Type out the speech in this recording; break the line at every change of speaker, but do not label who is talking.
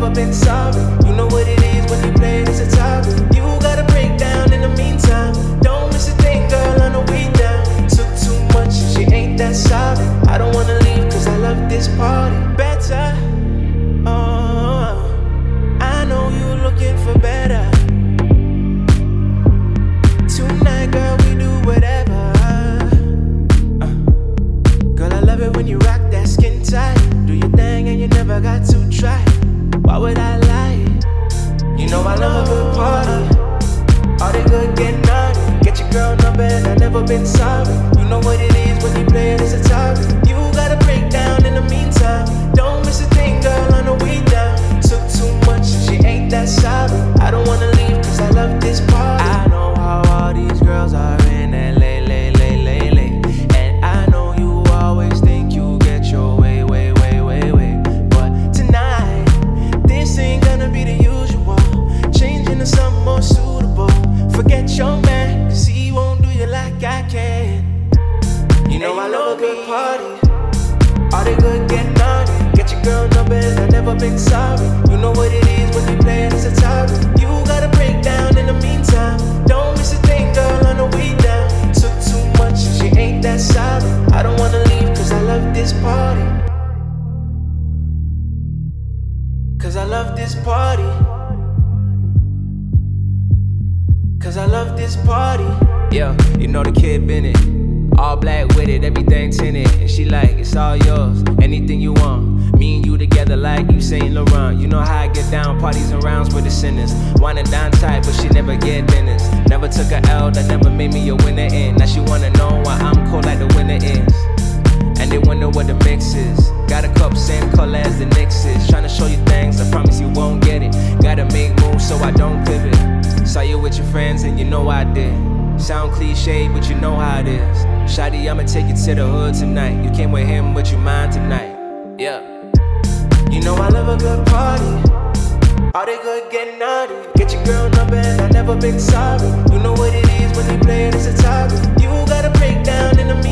never been sorry. You know what it is when you play it as a target. You gotta break down in the meantime. Don't miss a thing, girl, on the way down. Took too much and she ain't that sorry. I don't wanna leave cause I love this party. Better, oh, I know you looking for better. Tonight, girl, we do whatever. Girl, I love it when you rock that skin tight. Do your thing and you never got to try. Why would I lie? You know I love a good party. All the good get naughty. Get your girl number and I never been sorry. You know what it is when you play it as a target. You gotta break down in the meantime. Don't miss a thing, girl, on the way down. Took too much and she ain't that sorry. I don't wanna leave cause I love this party. I know how all these girls are in LA, and I know you always think you get your way. But tonight, this ain't gonna be the usual. Changing to something more suitable. Forget your man, cause he won't do you like I can. You know I love a good party. All the good get naughty. Get your girl number and I never been sorry. You know what it is when you play it as a target. You gotta break down in the meantime. Don't miss a thing, girl, on the way down. Took too much and she ain't that sorry. I don't wanna leave cause I love this party. Cause I love this party. Cause I love this party.
Yeah, you know the kid been it. All black with it, everything tinted. And she like, it's all yours, anything you want. Me and you together like you Saint Laurent. You know how I get down, parties and rounds with the sinners. Wine and dine tight, but she never get dinners. Never took a L, that never made me a winner in. Now she wanna know why I'm cold like the winter is. And they wonder what the mix is. Got a cup same color as the Knicks is. Tryna show you things, I promise you won't get it. Gotta make moves so I don't pivot. Saw you with your friends and you know I did. Sound cliche, but you know how it is. Shawty, I'ma take you to the hood tonight. You came with him, but you mine tonight. Yeah.
You know I love a good party. All they good get naughty. Get your girl number and I never been sorry. You know what it is when you play it as a target. You gotta break down in the